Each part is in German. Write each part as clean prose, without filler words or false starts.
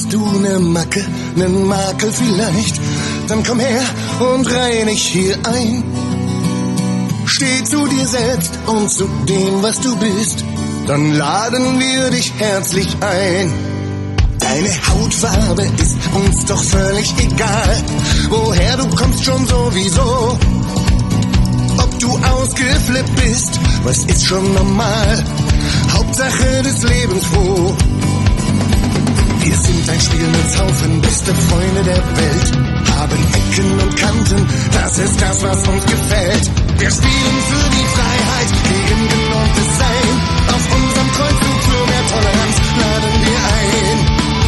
Hast du ne Macke, nen Makel vielleicht? Dann komm her und reinig hier ein. Steh zu dir selbst und zu dem, was du bist. Dann laden wir dich herzlich ein. Deine Hautfarbe ist uns doch völlig egal. Woher du kommst schon sowieso. Ob du ausgeflippt bist, was ist schon normal. Hauptsache des Lebens froh. Wir sind ein Spielmannshaufen, beste Freunde der Welt. Haben Ecken und Kanten, das ist das, was uns gefällt. Wir spielen für die Freiheit, gegen genormtes Sein. Auf unserem Kreuzzug für mehr Toleranz laden wir ein.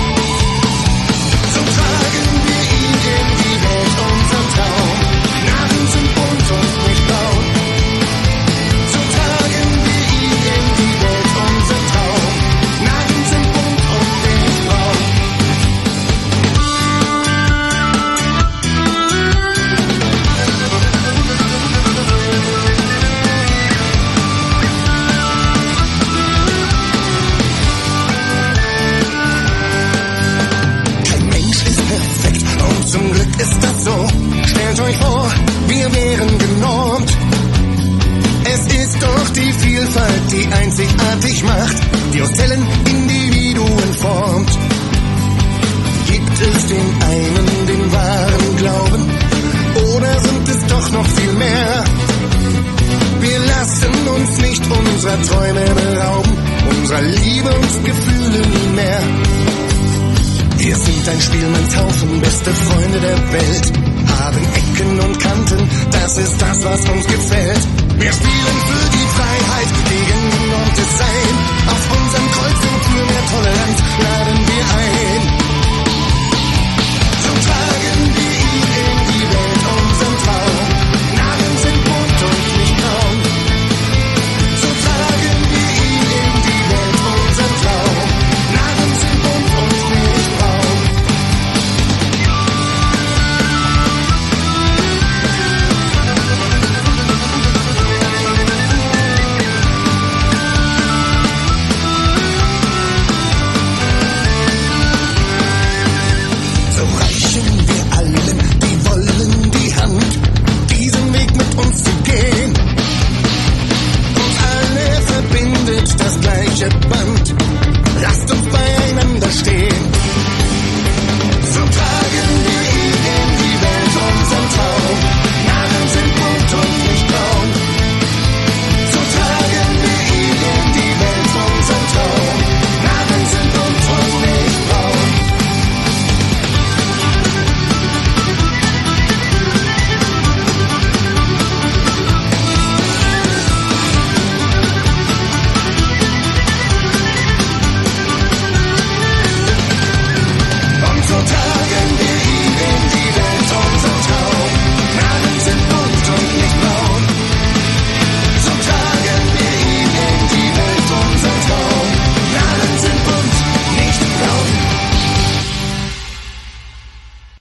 So tragen wir ihn in die Welt, unseren Traum. Narren sind bunt und nicht blau. So tragen wir ihn in die Welt, unseren Traum. Narren sind bunt und nicht blau. Zum Glück ist das so. Stellt euch vor, wir wären genormt. Es ist doch die Vielfalt, die einzigartig macht, die aus Zellen Individuen formt. Gibt es den einen, den wahren Glauben? Oder sind es doch noch viel mehr? Wir lassen uns nicht unserer Träume berauben, unserer Liebe und Gefühle nie mehr. Wir sind ein Spielmannshaufen, beste Freunde der Welt. Haben Ecken und Kanten, das ist das, was uns gefällt. Wir spielen für die Freiheit, gegen genormtes Sein. Auf unserem Kreuzzug für mehr Toleranz